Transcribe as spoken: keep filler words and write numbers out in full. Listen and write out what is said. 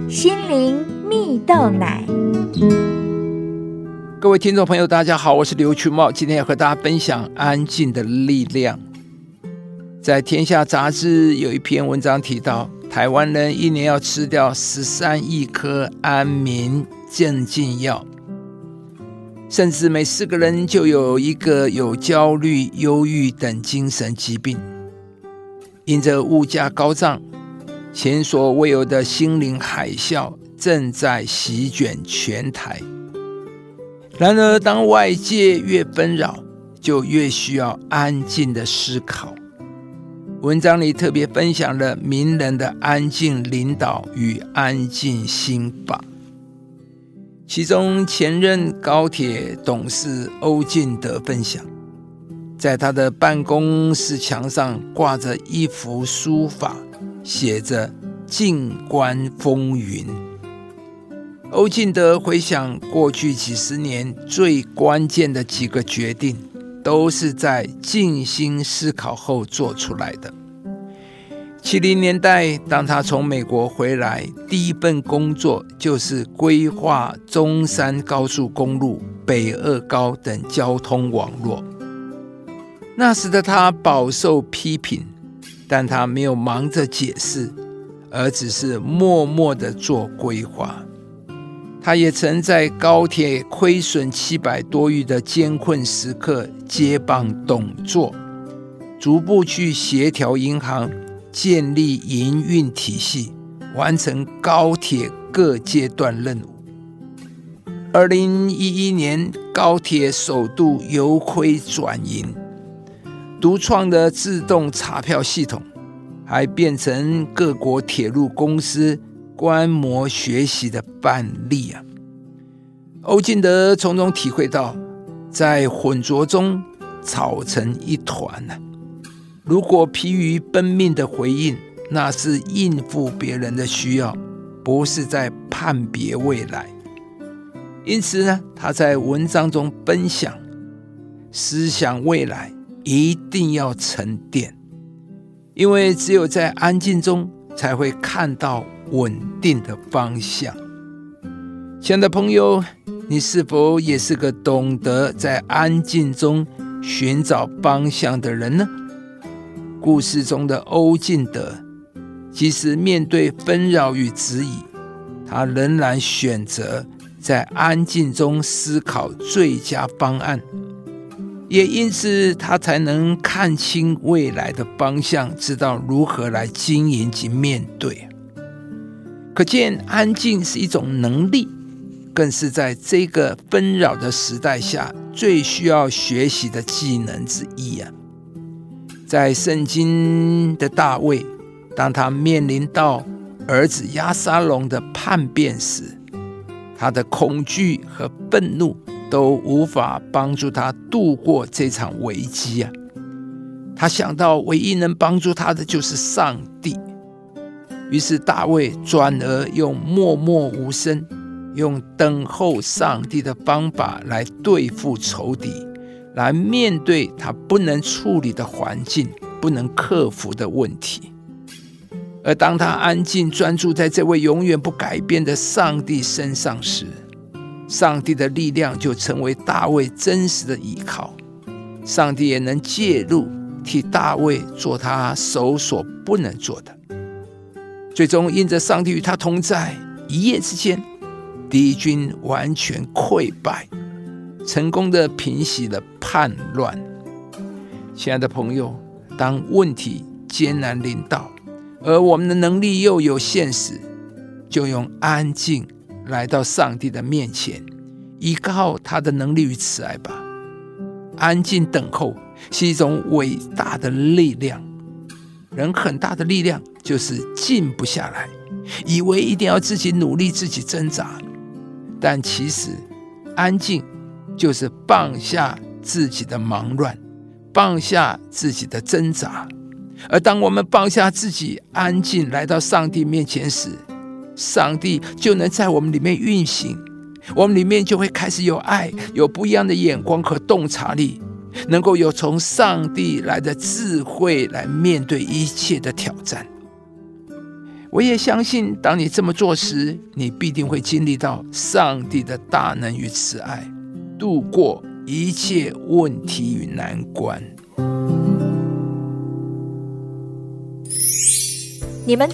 心灵蜜豆奶。 各位听众朋友大家好，我是刘群茂，今天要和大家分享安静的力量。在天下杂志有一篇文章提到，台湾人一年要吃掉十三亿颗安眠镇静药，甚至每四个人就有一个有焦虑、忧郁等精神疾病。因着物价高涨，前所未有的心灵海啸正在席卷全台。然而当外界越纷扰，就越需要安静的思考。文章里特别分享了名人的安静领导与安静心法。其中前任高铁董事欧进德分享，在他的办公室墙上挂着一幅书法，写着静观风云。欧进德回想过去几十年最关键的几个决定，都是在静心思考后做出来的。七零年代，当他从美国回来，第一份工作就是规划中山高速公路、北二高等交通网络。那时的他饱受批评，但他没有忙着解释，而只是默默地做规划。他也曾在高铁亏损七百多亿的艰困时刻接棒董座，逐步去协调银行，建立营运体系，完成高铁各阶段任务。二零一一年，高铁首度由亏转盈，独创的自动查票系统还变成各国铁路公司观摩学习的范例啊！欧进德从中体会到，在混浊中吵成一团啊！如果疲于奔命的回应，那是应付别人的需要，不是在判别未来。因此呢，他在文章中分享，思想未来一定要沉淀，因为只有在安静中才会看到稳定的方向。亲爱的朋友，你是否也是个懂得在安静中寻找方向的人呢？故事中的欧进德，即使面对纷扰与质疑，他仍然选择在安静中思考最佳方案，也因此他才能看清未来的方向，知道如何来经营及面对。可见安静是一种能力，更是在这个纷扰的时代下最需要学习的技能之一啊！在圣经的大卫，当他面临到儿子押沙龙的叛变时，他的恐惧和愤怒都无法帮助他度过这场危机啊！他想到唯一能帮助他的就是上帝，于是大卫转而用默默无声，用等候上帝的方法来对付仇敌，来面对他不能处理的环境，不能克服的问题。而当他安静专注在这位永远不改变的上帝身上时，上帝的力量就成为大卫真实的依靠。上帝也能介入，替大卫做他手所不能做的。最终因着上帝与他同在，一夜之间敌军完全溃败，成功的平息了叛乱。亲爱的朋友，当问题艰难临到，而我们的能力又有限时，就用安静来到上帝的面前，依靠他的能力与慈爱吧。安静等候是一种伟大的力量。人很大的力量就是静不下来，以为一定要自己努力，自己挣扎。但其实安静就是放下自己的忙乱，放下自己的挣扎。而当我们放下自己，安静来到上帝面前时，上帝就能在我们里面运行，我们里面就会开始有爱，有不一样的眼光和洞察力，能够有从上帝来的智慧来面对一切的挑战。 我也相信，当你这么做时，你必定会经历到上帝的大能与慈爱，度过一切问题与难关。 你们